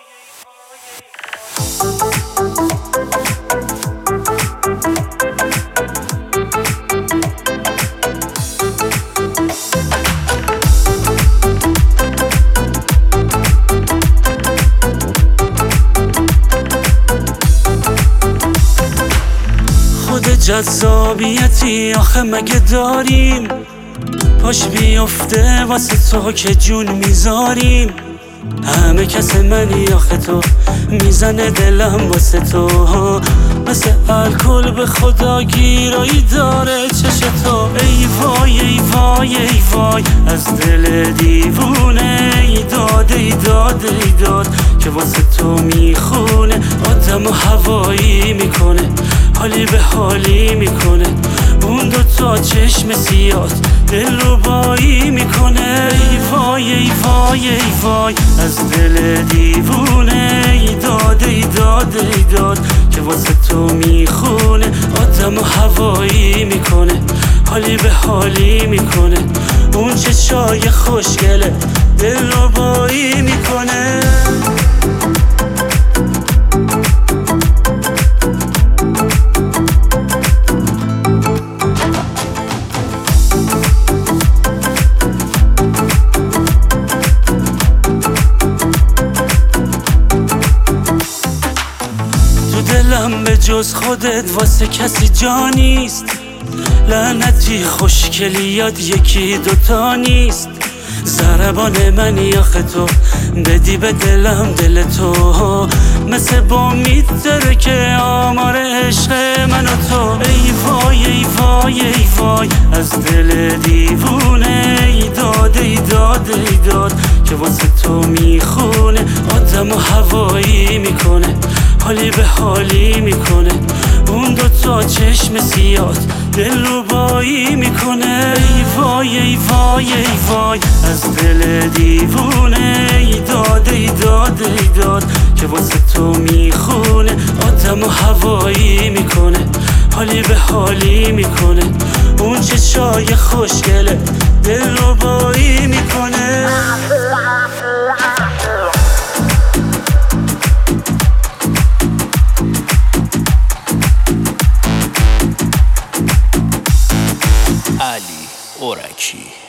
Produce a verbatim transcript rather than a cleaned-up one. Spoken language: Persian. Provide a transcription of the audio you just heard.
جذابیتی آخه مگه داریم؟ پاش بیفته واسه تو که جون میذاریم. همه کس منی آخه تو میزنه دلم واسه تو، مثل الکل به خدا گیرایی داره چش تو. ای وای ای وای ای وای از دل دیوونه، ای داد ای داد ای داد که واسه تو میخونه. آدم و هوایی میکنه، حالی به حالی میکنه. اون دوتا چشم سیاد دل رو بایی میکنه. ای وای ای وای ای وای از دل دیوونه، ای داد ای داد ای داد که واسه تو میخونه. آدم و هوایی میکنه، حالی به حالی میکنه. اون چشای خوشگله دل رو بایی میکنه. دلم به جز خودت واسه کسی جا نیست. لعنتی خوشگلیات یکی دوتا نیست. ضربان منی آخه تو بدی به دلم دل تو، مثل بامید داره که آمار عشق من و تو. ای وای ای وای ای وای از دل دیوونه، ای داد ای داد ای داد که واسه تو میخونه. آدم و هوایی میکنه، حالی به حالی میکنه. اون دوتا چشم سیاد دل رو بایی میکنه. ای وای ای وای ای وای از دل دیوونه، ای داد ای داد ای داد که واسه تو میخونه. آدم و هوایی میکنه، حالی به حالی میکنه. اون چشای خوشگله دل رو بایی میکنه. علی اورکی.